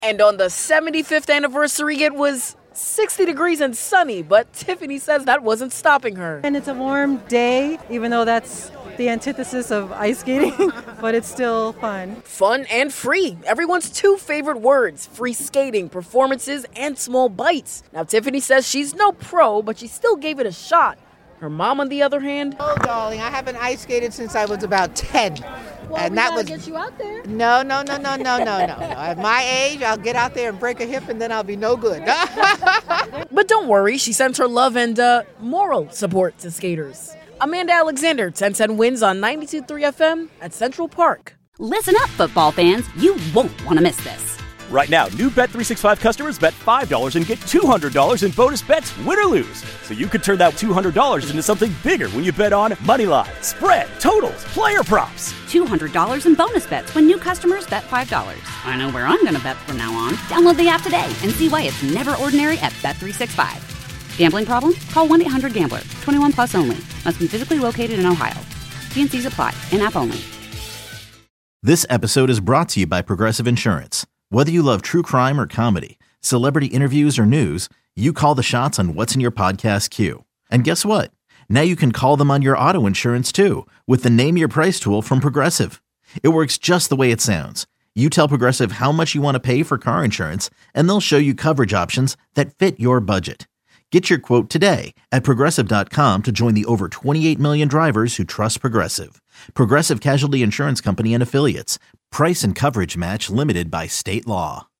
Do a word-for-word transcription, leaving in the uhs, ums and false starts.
And on the seventy-fifth anniversary, it was sixty degrees and sunny, but Tiffany says that wasn't stopping her. And it's a warm day, even though that's the antithesis of ice skating, but it's still fun. Fun and free. Everyone's two favorite words, free skating, performances, and small bites. Now, Tiffany says she's no pro, but she still gave it a shot. Her mom, on the other hand... Oh, darling, I haven't ice skated since I was about ten. Well, and we that gotta was get you out there. No, no, no, no, no, no, no, no. At my age, I'll get out there and break a hip, and then I'll be no good. But don't worry, she sends her love and uh, moral support to skaters. Amanda Alexander, ten ten wins on ninety-two point three F M at Central Park. Listen up, football fans. You won't want to miss this. Right now, new Bet three sixty-five customers bet five dollars and get two hundred dollars in bonus bets, win or lose. So you could turn that two hundred dollars into something bigger when you bet on money line, spread, totals, player props. two hundred dollars in bonus bets when new customers bet five dollars. I know where I'm going to bet from now on. Download the app today and see why it's never ordinary at Bet three sixty-five. Gambling problem? Call one eight hundred gambler. twenty-one plus only. Must be physically located in Ohio. T and C's apply. In-app only. This episode is brought to you by Progressive Insurance. Whether you love true crime or comedy, celebrity interviews or news, you call the shots on what's in your podcast queue. And guess what? Now you can call them on your auto insurance too with the Name Your Price tool from Progressive. It works just the way it sounds. You tell Progressive how much you want to pay for car insurance, and they'll show you coverage options that fit your budget. Get your quote today at Progressive dot com to join the over twenty-eight million drivers who trust Progressive. Progressive Casualty Insurance Company and Affiliates. Price and coverage match limited by state law.